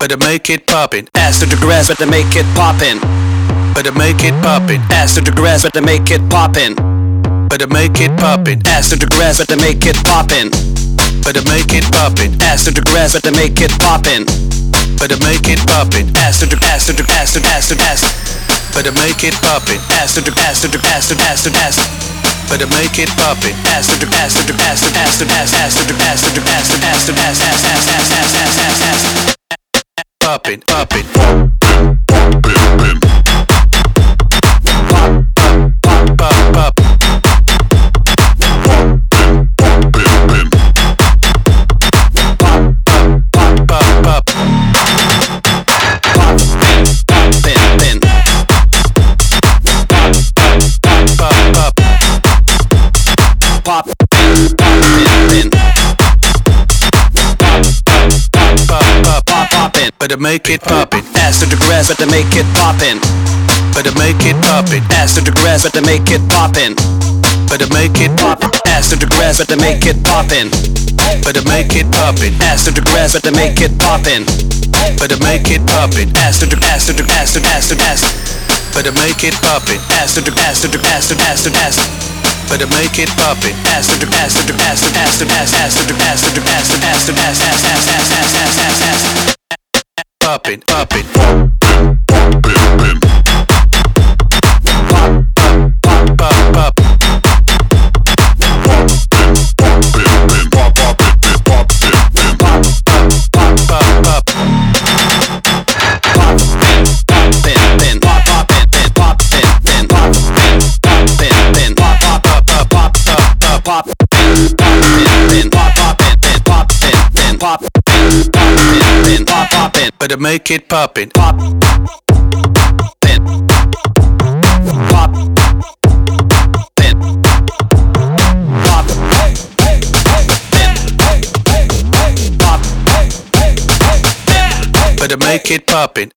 better make it poppin'. Ass to the grass, better make it poppin'. Better make it poppin'. Ass to the grass, better make it poppin'. Better make it poppin'. Ass to the grass, better make it poppin'. Better make it poppin'. Ass to the grass, better make it poppin'. Better make it poppin'. Ass to the ass to the ass to ass to ass. Better make it poppin'. Ass to the ass to the ass to ass to ass. Better make it poppin'. Ass to the ass to the ass to ass to ass ass to the ass to the ass to ass to ass ass ass ass ass ass ass. Poppin', poppin'. Pop, pop, pop, pop. Better make it poppin'. Ass to the grass, better make it poppin'. Better make it poppin'. Ass to the grass, better make it poppin'. Better make it poppin'. Ass to the grass, better make it poppin'. Better make it poppin'. Ass to the grass, better make it poppin'. Better make it poppin'. Ass to the ass to the ass to ass to ass. Better make it poppin'. Ass to the ass to the ass to ass to ass. Better make it poppin'. Ass to the ass to the ass to ass to ass ass to the ass to the ass to ass to ass ass ass ass ass ass ass. Poppin', poppin'. Pin. Pop, pop, pop, pop. Pin. Pop, pop, pin, pop, pin. Pop, pop, pop, pop. Pop, pin, pop, pop, pin, pop, pin, pop, pin, pop, pop, pop, pop, pop, pop, pin, pop, pop, pin, pop, pin, pop. Pin, pop, poppin', better make it poppin'. Pop, pin, pop, pin, pop, pin, pop, pin, better make it poppin'.